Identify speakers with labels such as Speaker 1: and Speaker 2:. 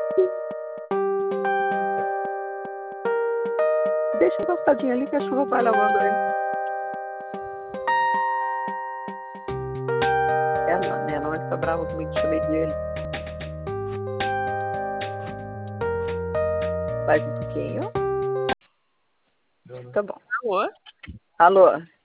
Speaker 1: Deixa encostadinho ali que a chuva vai lavando ele. Ela, né? Não está brava comigo, chamei dele. Mais um pouquinho. Tá bom.
Speaker 2: Alô?
Speaker 1: Alô?